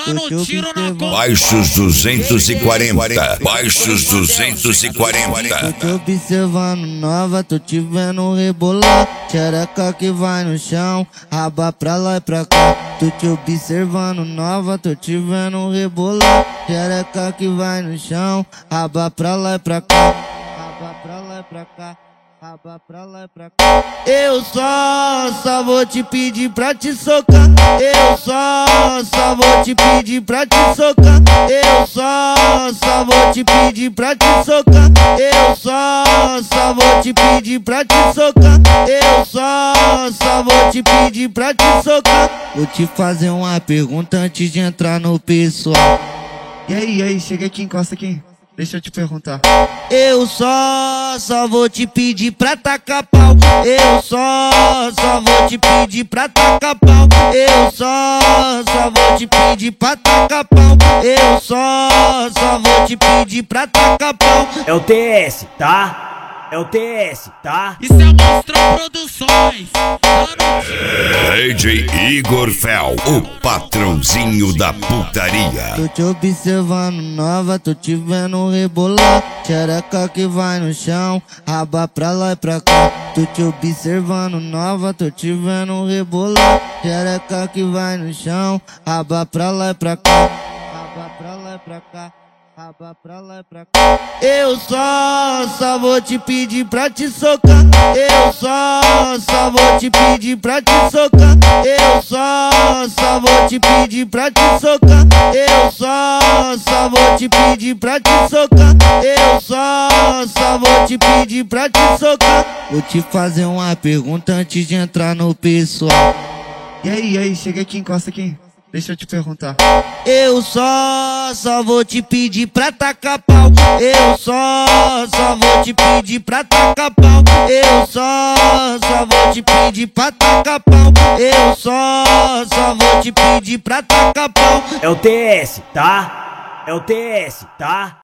dando tiro na costa. Baixos 240, baixos 240. Tô te observando nova, tô te vendo rebolar. Xereca que vai no chão, raba pra lá e pra cá. Tô te observando nova, tô te vendo rebolar. Xereca que vai no chão, raba pra lá e pra cá. Raba pra lá e pra cá. Raba pra lá e pra cá. Eu só vou te pedir pra te socar. Eu só vou te pedir pra te socar. Eu só vou te pedir pra te socar. Eu só vou te pedir pra te socar. Eu só vou te pedir pra te socar. Vou te fazer uma pergunta antes de entrar no pessoal. E aí, chega aqui, encosta aqui. Deixa eu te perguntar. Eu só vou te pedir pra tacar pau. Eu só vou te pedir pra tacar pau. Eu só vou te pedir pra tacar pau. Eu só vou te pedir pra tacar pau. É o TS, tá? É o TS, tá? Isso é Monstrão Produções. DJ Igor Fel, o patrãozinho da putaria. Tô te observando nova, tô te vendo rebolar. Xereca que vai no chão, raba pra lá e pra cá. Tô te observando nova, tô te vendo rebolar. Xereca que vai no chão, raba pra lá e pra cá. Raba pra lá e pra cá. Raba pra lá e pra cá. Eu só vou te pedir pra te socar. Eu só vou te pedir pra te socar. Eu só vou te pedir pra te socar. Eu só vou te pedir pra te socar. Eu só vou te pedir pra te socar. Vou te fazer uma pergunta antes de entrar no pessoal. E aí, chega aqui, encosta aqui. Deixa eu te perguntar. Eu só vou te pedir pra tacar pau. Eu só vou te pedir pra tacar pau. Eu só vou te pedir pra tacar pau. Eu só vou te pedir pra tacar pau. É o TS, tá? É o TS, tá?